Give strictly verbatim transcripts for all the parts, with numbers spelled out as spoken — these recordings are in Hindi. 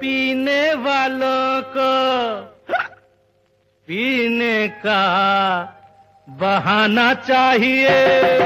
पीने वालों को पीने का बहाना चाहिए।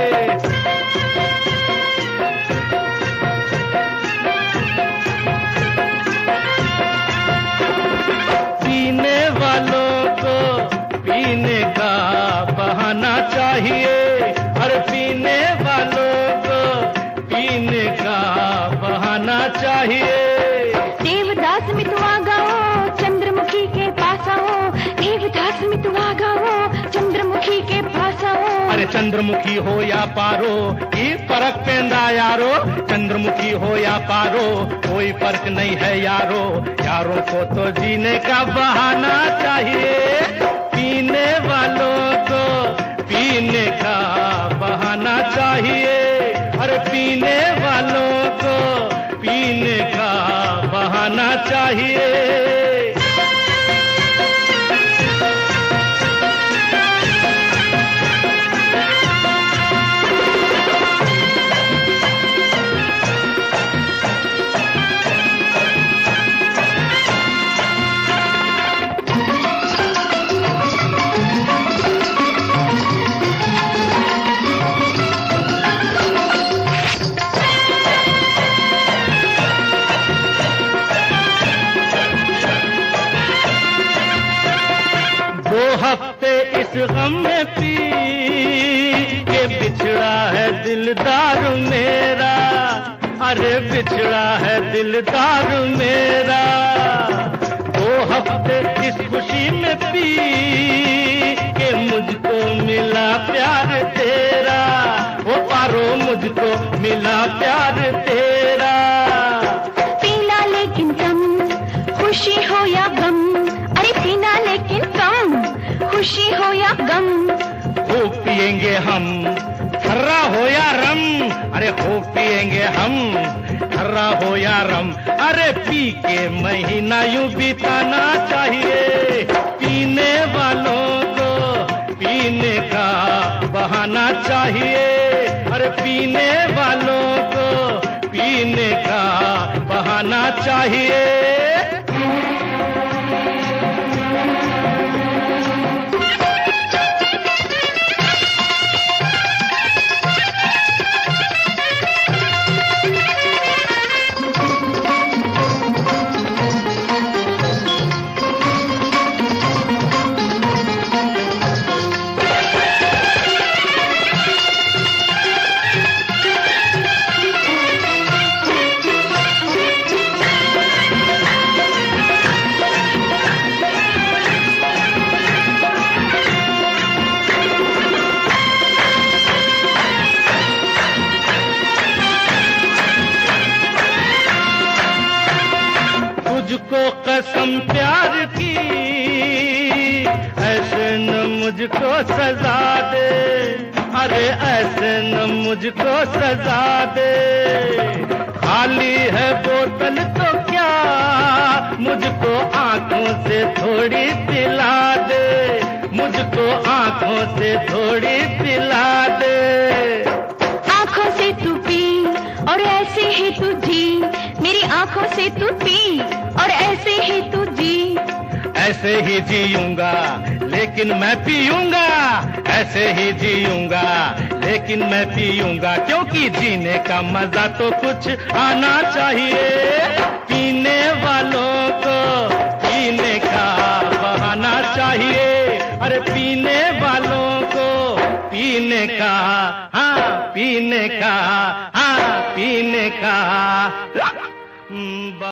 पीने वालों को पीने का बहाना चाहिए। और पीने वालों को पीने का बहाना चाहिए। देवदास में तू आ गाओ, चंद्रमुखी के पास आओ। देवदास में तू आ गाओ, चंद्रमुखी के पास आओ। अरे चंद्रमुखी हो या पारो, ये फर्क पेंदा यारो। चंद्रमुखी हो या पारो, कोई फर्क नहीं है यारो। यारों को तो जीने का बहाना चाहिए। पीने वालों को पीने का बहाना चाहिए। अरे पीने वालों को पीने का बहाना चाहिए। दो हफ्ते इस गम में पी के बिछड़ा है दिलदार मेरा। अरे बिछड़ा है दिलदार मेरा। दो हफ्ते इस खुशी में पी के मुझको मिला प्यार तेरा। वो पारो मुझको मिला प्यार तेरा। पीना लेकिन कम, खुशी हो या गम। अरे पीना लेकिन कम, खुशी हो या गम। खूब पिएंगे हम, खर्रा हो या रम। अरे खूब पिएंगे हम, खर्रा हो या रम। अरे पी के महीना यूं बिताना चाहिए। पीने वालों को पीने का बहाना चाहिए। अरे पीने वालों को पीने का बहाना चाहिए। तुझको कसम प्यार की, ऐसे न मुझको सजा दे। अरे ऐसे न मुझको सजा दे। खाली है बोतल तो क्या, मुझको आंखों से थोड़ी पिला दे। मुझको आंखों से थोड़ी पिला दे। आंखों से तू पी और ऐसे ही तू जी। मेरी आंखों से तू पी और ऐसे ही तू जी। ऐसे ही जीऊंगा लेकिन मैं पीऊंगा। ऐसे ही जीऊंगा लेकिन मैं पीऊंगा। क्योंकि जीने का मजा तो कुछ आना चाहिए। पीने वालों को पीने का बहाना चाहिए। अरे पीने वालों को पीने का, हाँ पीने का, हाँ पीने का।